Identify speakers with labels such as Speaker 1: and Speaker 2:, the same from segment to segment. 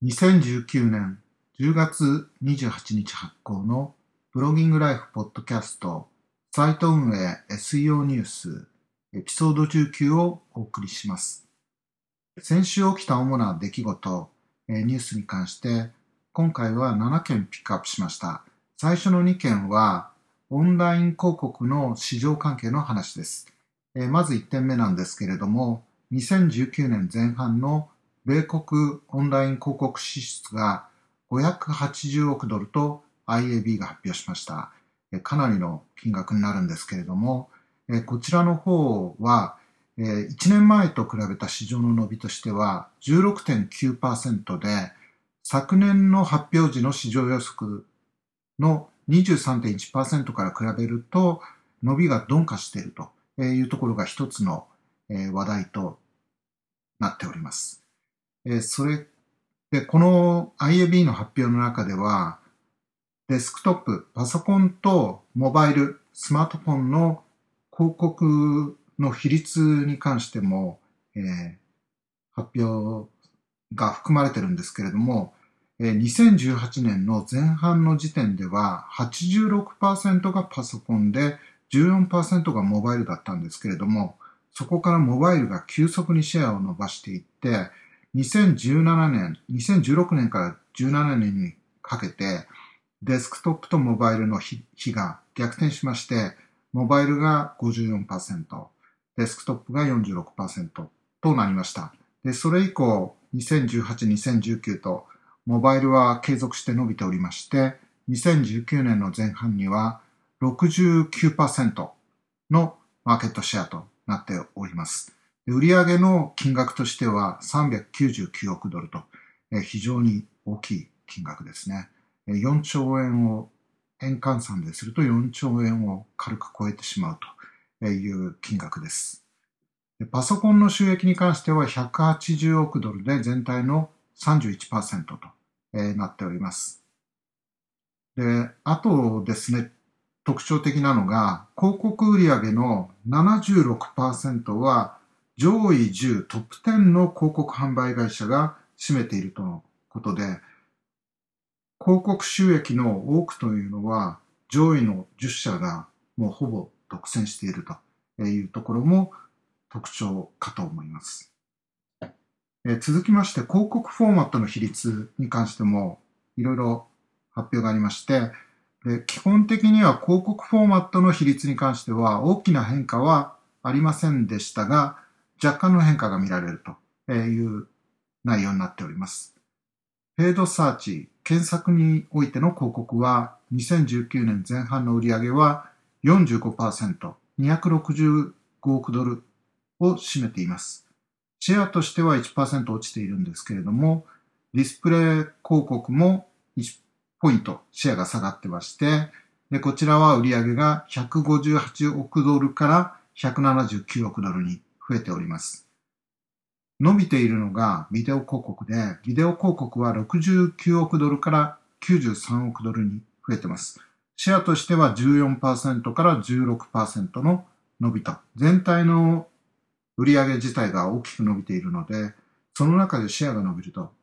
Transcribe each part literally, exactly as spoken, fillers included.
Speaker 1: にせんじゅうきゅうねんじゅうがつにじゅうはちにち発行のブロギングライフポッドキャストサイト運営 エスイーオー ニュースエピソードじゅうきゅうをお送りします。先週起きた主な出来事、ニュースに関して今回はななけんピックアップしました。最初のにけんはオンライン広告の市場関係の話です。まずいってんめなんですけれども、にせんじゅうきゅうねんぜん半の米国オンライン広告支出がごひゃくはちじゅうおくドルと アイエービー が発表しました。かなりの金額になるんですけれども、こちらの方はいちねんまえと比べた市場の伸びとしては じゅうろくてんきゅうパーセント で、昨年の発表時の市場予測の にじゅうさんてんいちパーセント から比べると伸びが鈍化しているというところが一つの話題となっております。それで、この アイエービー の発表の中では、デスクトップ、パソコンとモバイル、スマートフォンの広告の比率に関しても、えー、発表が含まれているんですけれども、にせんじゅうはちねんの前半の時点では はちじゅうろくパーセント がパソコンで じゅうよんパーセント がモバイルだったんですけれども、そこからモバイルが急速にシェアを伸ばしていって、にせんじゅうななねん、にせんじゅうろくねんからじゅうななねんにかけて、デスクトップとモバイルの比が逆転しまして、モバイルが ごじゅうよんパーセント、デスクトップが よんじゅうろくパーセント となりました。で、それ以降、にせんじゅうはち、にせんじゅうきゅうと、モバイルは継続して伸びておりまして、にせんじゅうきゅうねんの前半には ろくじゅうきゅうパーセント のマーケットシェアとなっております。売上の金額としてはさんびゃくきゅうじゅうきゅうおくドルと非常に大きい金額ですね。よんちょうえんを円換算でするとよんちょうえんを軽く超えてしまうという金額です。パソコンの収益に関してはひゃくはちじゅうおくドルで全体の さんじゅういちパーセント となっております。で、あとですね、特徴的なのが広告売上の ななじゅうろくパーセント は上位じゅうトップじゅうの広告販売会社が占めているとのことで、広告収益の多くというのは上位のじゅっしゃがもうほぼ独占しているというところも特徴かと思います。え続きまして広告フォーマットの比率に関してもいろいろ発表がありまして、で基本的には広告フォーマットの比率に関しては大きな変化はありませんでしたが、若干の変化が見られるという内容になっております。ペイドサーチ、検索においての広告はにせんじゅうきゅうねんぜん半の売上は よんじゅうごパーセント、にひゃくろくじゅうごおくドルを占めています。シェアとしては いちパーセント 落ちているんですけれども、ディスプレイ広告もいちポイントシェアが下がってまして、でこちらは売上がひゃくごじゅうはちおくドルからひゃくななじゅうきゅうおくドルに増えております。伸びているのがビデオ広告で、ビデオ広告はろくじゅうきゅうおくドルからきゅうじゅうさんおくドルに増えています。シェアとしては じゅうよんパーセント から じゅうろくパーセント の伸びと、全体の売上自体が大きく伸びているので、その中でシェアが伸びると、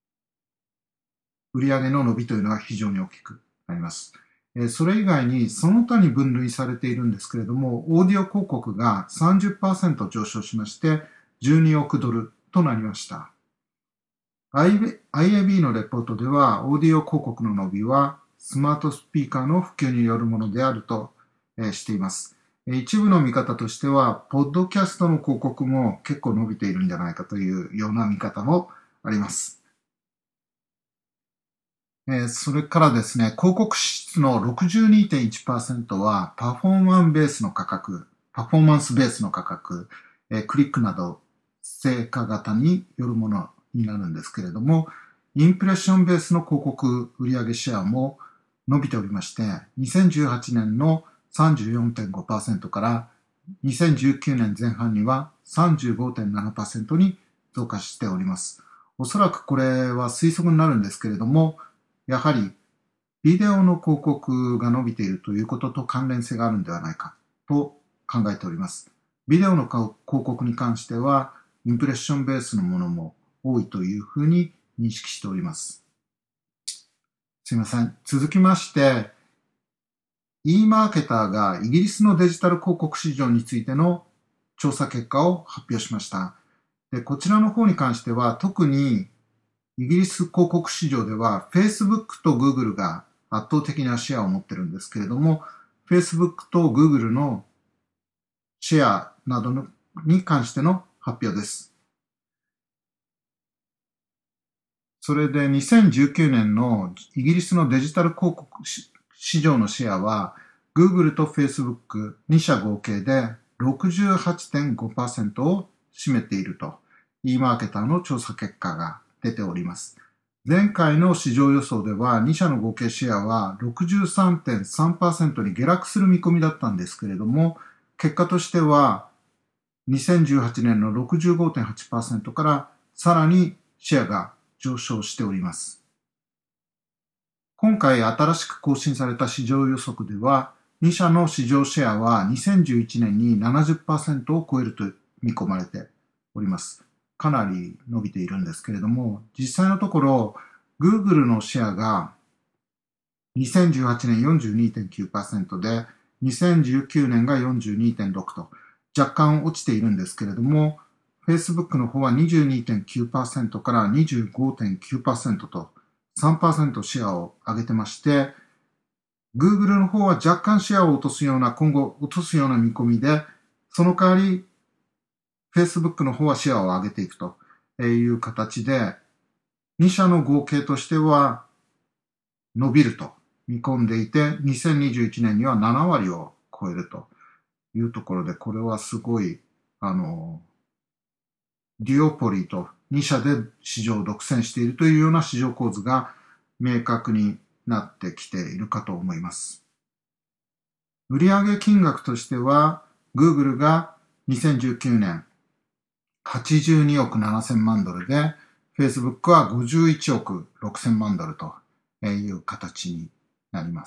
Speaker 1: 売上の伸びというのは非常に大きくなります。それ以外にその他に分類されているんですけれども、オーディオ広告が さんじゅっパーセント 上昇しまして、じゅうにおくドルとなりました。アイエービー のレポートでは、オーディオ広告の伸びはスマートスピーカーの普及によるものであるとしています。一部の見方としては、ポッドキャストの広告も結構伸びているんじゃないかというような見方もあります。それからですね、広告支出の ろくじゅうにてんいちパーセント はパフォーマンスベースの価格、パフォーマンスベースの価格、クリックなど成果型によるものになるんですけれども、インプレッションベースの広告売上シェアも伸びておりまして、にせんじゅうはちねんの さんじゅうよんてんごパーセント からにせんじゅうきゅうねんぜん半には さんじゅうごてんななパーセント に増加しております。おそらくこれは推測になるんですけれども、やはりビデオの広告が伸びているということと関連性があるのではないかと考えております。ビデオの広告に関してはインプレッションベースのものも多いというふうに認識しております。すいません。続きまして、e マーケターがイギリスのデジタル広告市場についての調査結果を発表しました。で、こちらの方に関しては、特にイギリス広告市場では Facebook と Google が圧倒的なシェアを持ってるんですけれども、Facebook と Google のシェアなどのに関しての発表です。それでにせんじゅうきゅうねんのイギリスのデジタル広告市場のシェアは Google と Facebook に社合計で ろくじゅうはちてんごパーセント を占めていると e マーケターの調査結果が出ております。前回の市場予想ではに社の合計シェアは ろくじゅうさんてんさんパーセント に下落する見込みだったんですけれども、結果としてはにせんじゅうはちねんの ろくじゅうごてんはちパーセント からさらにシェアが上昇しております。今回新しく更新された市場予測では、に社の市場シェアはにせんじゅういちねんに ななじゅっパーセント を超えると見込まれております。かなり伸びているんですけれども、実際のところ、Google のシェアがにせんじゅうはちねん よんじゅうにてんきゅうパーセント で、にせんじゅうきゅうねんが よんじゅうにてんろく と若干落ちているんですけれども、Facebook の方は にじゅうにてんきゅうパーセント から にじゅうごてんきゅうパーセント とさんパーセント シェアを上げてまして、Google の方は若干シェアを落とすような、今後落とすような見込みで、その代わり Facebook の方はシェアを上げていくという形で、に社の合計としては伸びると見込んでいて、にせんにじゅういちねんにはなな割を超えるというところで、これはすごい、あの、デュオポリーとに社で市場を独占しているというような市場構図が明確になってきているかと思います。売上金額としては、Google がにせんじゅうきゅうねんはちじゅうにおくななせんまんドルで、Facebook はごじゅういちおくろくせんまんドルという形になります。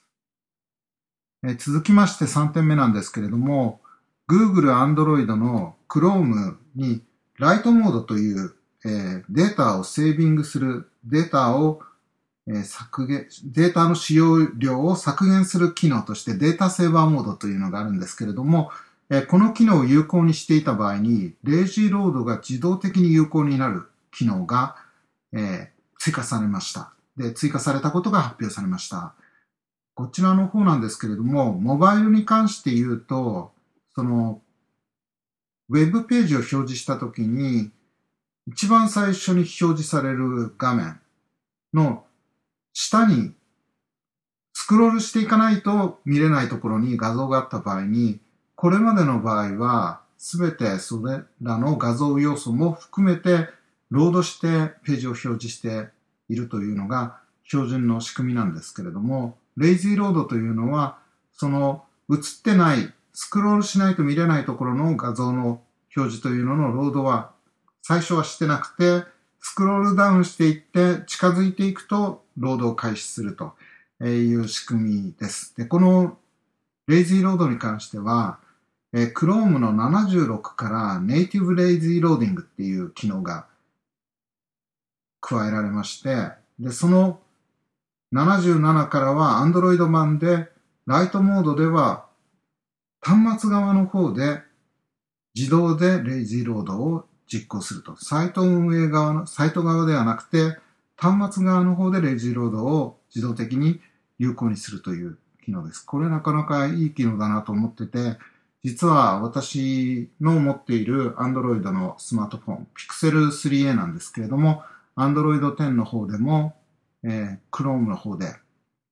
Speaker 1: え続きましてさんてんめなんですけれども、Google Android の Chrome にライトモードという、えー、データをセービングする、データを、えー、削減、データの使用量を削減する機能としてデータセーバーモードというのがあるんですけれども、えー、この機能を有効にしていた場合に、レイジーロードが自動的に有効になる機能が、えー、追加されました。で、追加されたことが発表されました。こちらの方なんですけれども、モバイルに関して言うと、その、ウェブページを表示したときに、一番最初に表示される画面の下にスクロールしていかないと見れないところに画像があった場合に、これまでの場合は、すべてそれらの画像要素も含めてロードしてページを表示しているというのが標準の仕組みなんですけれども、レイジーロードというのは、その映ってない、スクロールしないと見れないところの画像の表示というののロードは最初はしてなくて、スクロールダウンしていって近づいていくとロードを開始するという仕組みです。で、このレイジーロードに関しては、え Chrome のななじゅうろくからネイティブレイジーローディングっていう機能が加えられまして、で、そのななじゅうななからは Android 版で、ライトモードでは端末側の方で自動でレイジーロードを実行すると。サイト運営側の、サイト側ではなくて、端末側の方でレイジーロードを自動的に有効にするという機能です。これなかなかいい機能だなと思ってて、実は私の持っている Android のスマートフォン、Pixel スリーエー なんですけれども、Android テンの方でも、えー、Chrome の方で、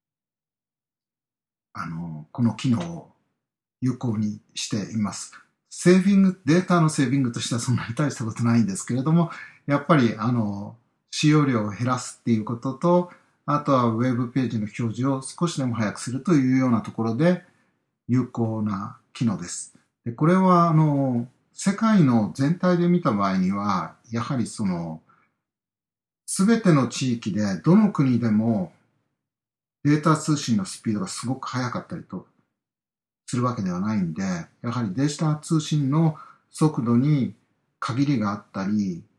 Speaker 1: あの、この機能を有効にしています。セービング、データのセービングとしてはそんなに大したことないんですけれども、やっぱり、あの、使用量を減らすっていうことと、あとはウェブページの表示を少しでも早くするというようなところで有効な機能です。で、これは、あの、世界の全体で見た場合には、やはりその、すべての地域で、どの国でもデータ通信のスピードがすごく速かったりとするわけではないんで、やはりデータ通信の速度に限りがあったり、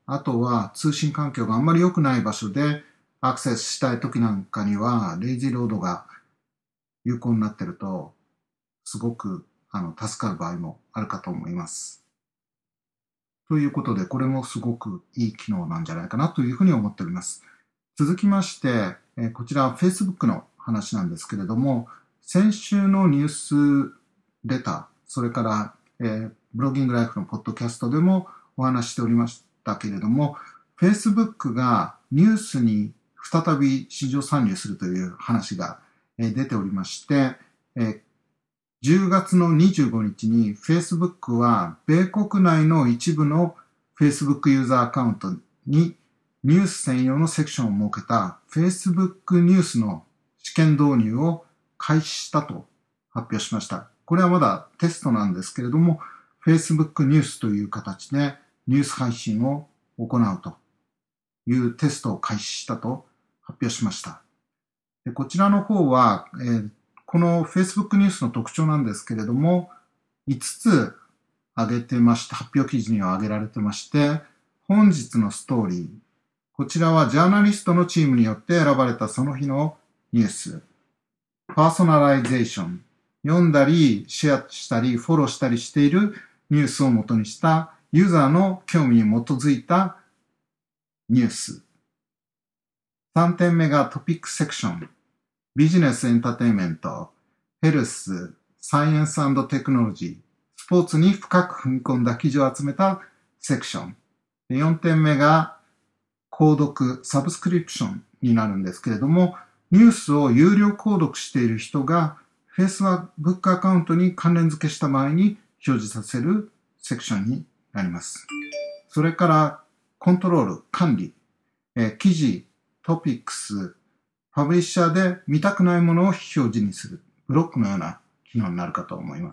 Speaker 1: あとは通信環境があんまり良くない場所でアクセスしたい時なんかには、レイジーロードが有効になっていると、すごくあの助かる場合もあるかと思います。ということで、これもすごくいい機能なんじゃないかなというふうに思っております。続きまして、えこちら Facebook の話なんですけれども、先週のニュースレター、それから、えー、ブロギングライフのポッドキャストでもお話しておりましたけれども、Facebook がニュースに再び市場参入するという話が出ておりまして、じゅうがつのにじゅうごにちに Facebook は米国内の一部の Facebook ユーザーアカウントにニュース専用のセクションを設けた Facebook ニュースの試験導入を開始したと発表しました。これはまだテストなんですけれども、Facebook ニュースという形でニュース配信を行うというテストを開始したと発表しました。でこちらの方は、えー、この Facebook ニュースの特徴なんですけれども、いつつ挙げてまして、発表記事には挙げられてまして、本日のストーリー、こちらはジャーナリストのチームによって選ばれたその日のニュース、パーソナライゼーション、読んだり、シェアしたり、フォローしたりしているニュースを元にしたユーザーの興味に基づいたニュース。さんてんめがトピックセクション、ビジネスエンターテインメント、ヘルス、サイエンス&テクノロジー、スポーツに深く踏み込んだ記事を集めたセクション。よんてんめが購読、サブスクリプションになるんですけれども、ニュースを有料購読している人が Facebook アカウントに関連付けした場合に表示させるセクションになります。それからコントロール、管理、えー、記事、トピックス、パブリッシャーで見たくないものを表示にする、ブロックのような機能になるかと思います。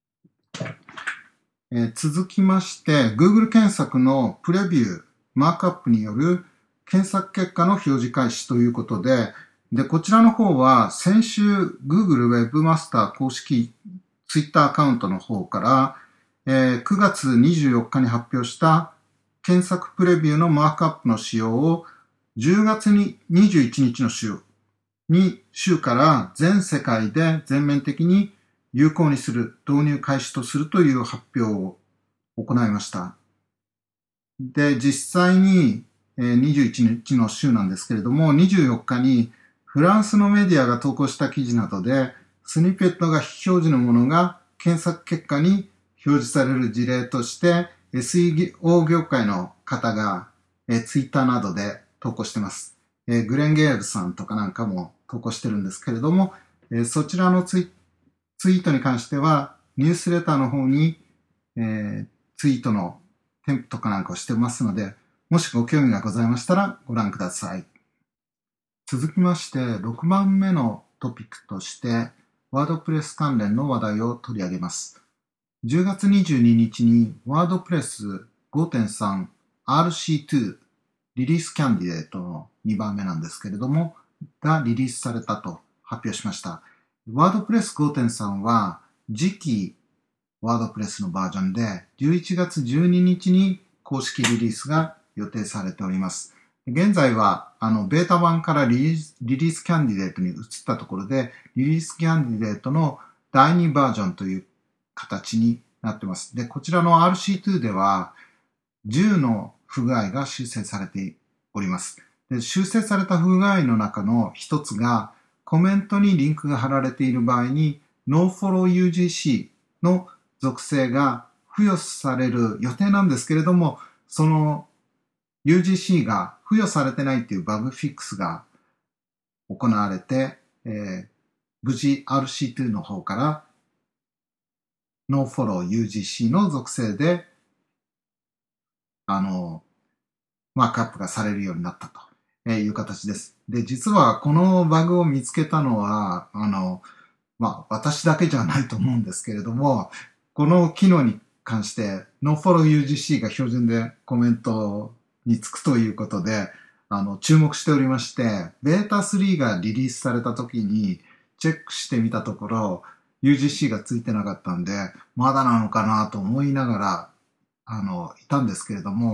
Speaker 1: えー、続きまして、Google 検索のプレビュー、マークアップによる検索結果の表示開始ということで、で、こちらの方は先週 Google Webmaster 公式 Twitter アカウントの方から、えー、くがつにじゅうよっかに発表した検索プレビューのマークアップの仕様をじゅうがつににじゅういちにちの週に週から全世界で全面的に有効にする、導入開始とするという発表を行いました。で、実際ににじゅういちにちの週なんですけれども、にじゅうよっかにフランスのメディアが投稿した記事などで、スニペットが非表示のものが検索結果に表示される事例として、エスイーオー 業界の方がツイッターなどで投稿してます。グレン・ゲールさんとかなんかも投稿してるんですけれども、そちらのツイ、ツイートに関しては、ニュースレターの方に、えー、ツイートの添付とかなんかをしてますので、もしご興味がございましたらご覧ください。続きまして、ろくばんめのトピックとして、ワードプレス関連の話題を取り上げます。じゅうがつにじゅうににちにワードプレス ごてんさん アールシーツー リリースキャンディデートのにばんめなんですけれども、がリリースされたと発表しました。ワードプレス ごてんさん は次期ワードプレスのバージョンでじゅういちがつじゅうににちに公式リリースが予定されております。現在はあのベータ版からリリース、リリースキャンディデートに移ったところで、リリースキャンディデートのだいにバージョンという形になっています。で、こちらの アールシーツー ではじゅうの不具合が修正されております。で、修正された不具合の中の一つが、コメントにリンクが貼られている場合に ノーフォローユージーシー の属性が付与される予定なんですけれども、その ユージーシー が付与されてないっていうバグフィックスが行われて、えー、無事 アールシーツー の方から ノーフォローユージーシー の属性であのマークアップがされるようになったという形です。で、実はこのバグを見つけたのは、あの、まあ、私だけじゃないと思うんですけれども、この機能に関して ノーフォローユージーシー が標準でコメントにつくということで、あの、注目しておりまして、ベータスリーがリリースされた時にチェックしてみたところ、ユージーシー がついてなかったんで、まだなのかなと思いながら、あの、いたんですけれども、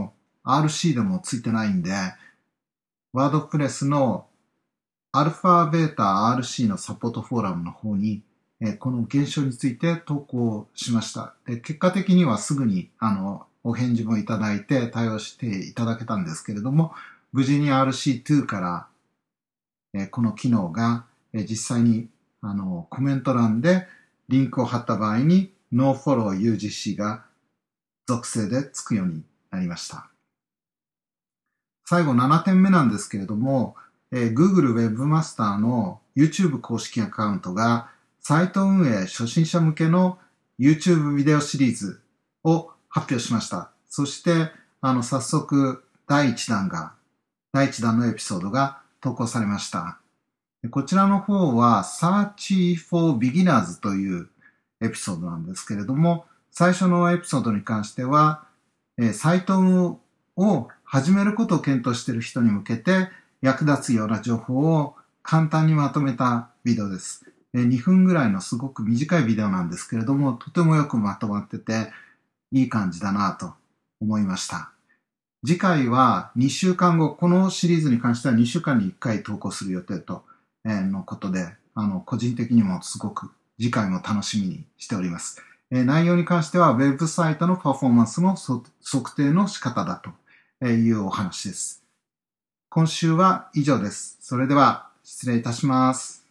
Speaker 1: アールシー でもついてないんで、ワードプレスのアルファベータ アールシー のサポートフォーラムの方に、えーこの現象について投稿しました。で、結果的にはすぐにあのお返事もいただいて対応していただけたんですけれども、無事に アールシーツー から、えーこの機能が、えー実際にあのコメント欄でリンクを貼った場合に NoFollow ユージーシー が属性でつくようになりました。最後ななてんめなんですけれども、えー Google Webmaster の YouTube 公式アカウントがサイト運営初心者向けの YouTube ビデオシリーズを発表しました。そして、あの、早速だいいちだんが、だいいちだんのエピソードが投稿されました。こちらの方は Search for Beginners というエピソードなんですけれども、最初のエピソードに関しては、えーサイトを始めることを検討している人に向けて役立つような情報を簡単にまとめたビデオです。えーにふんぐらいのすごく短いビデオなんですけれども、とてもよくまとまってていい感じだなと思いました。次回はにしゅうかんご、このシリーズに関してはにしゅうかんにいっかい投稿する予定と、えーのことで、あの、個人的にもすごく次回も楽しみにしております。えー内容に関しては、ウェブサイトのパフォーマンスの測定の仕方だというお話です。今週は以上です。それでは失礼いたします。